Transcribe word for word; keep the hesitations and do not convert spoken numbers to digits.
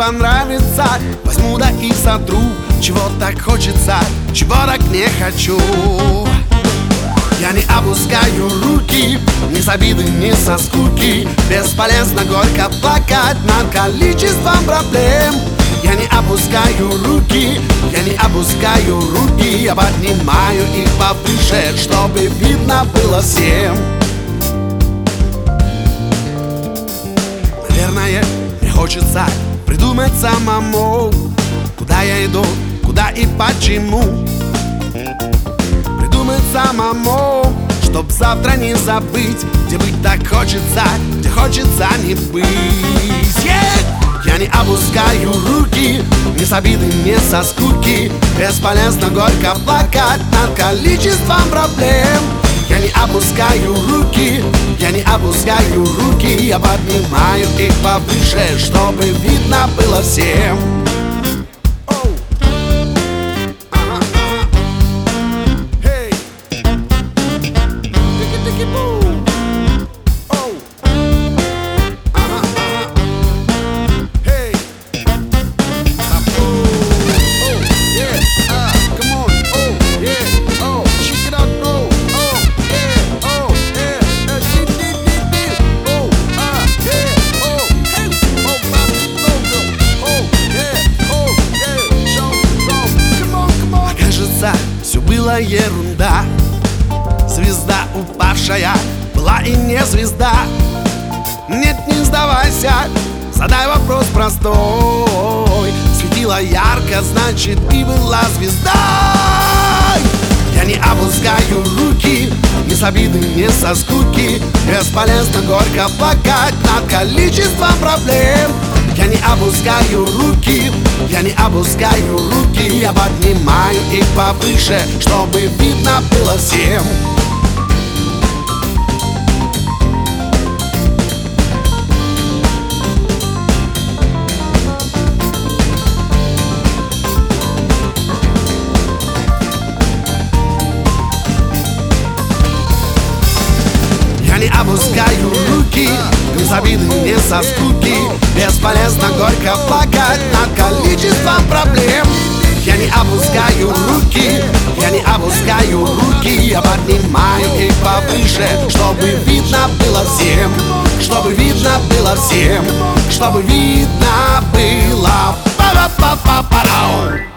понравится, возьму да и сотру. Чего так хочется, чего так не хочу. Я не опускаю руки, ни с обиды, ни со скуки. Бесполезно горько плакать над количеством проблем. Я не опускаю руки, я не опускаю руки. Я поднимаю их повыше, чтобы видно было всем. Наверное, мне хочется придумать самому, куда я иду, куда и почему. Придумать самому, чтоб завтра не забыть, где быть так хочется, где хочется не быть. Yeah! Я не опускаю руки, ни с обиды, ни со скуки. Бесполезно горько плакать над количеством проблем. Я не опускаю руки, я не опускаю руки. Я поднимаю их повыше, чтобы видно было всем. Все было ерунда. Звезда упавшая была и не звезда. Нет, не сдавайся, задай вопрос простой. Светила ярко, значит и была звездой. Я не опускаю руки, ни с обиды, ни со скуки. Бесполезно горько плакать над количеством проблем. Я не опускаю руки, я не опускаю руки. Я поднимаю их повыше, чтобы видно было всем. Я не опускаю руки, ни с обиды, ни со скуки. Бесполезно горько плакать над количеством проблем. Я не опускаю руки, я не опускаю руки. Я поднимаю их повыше, чтобы видно было всем. Чтобы видно было всем. Чтобы видно было. Па-па-па-па-па-рау.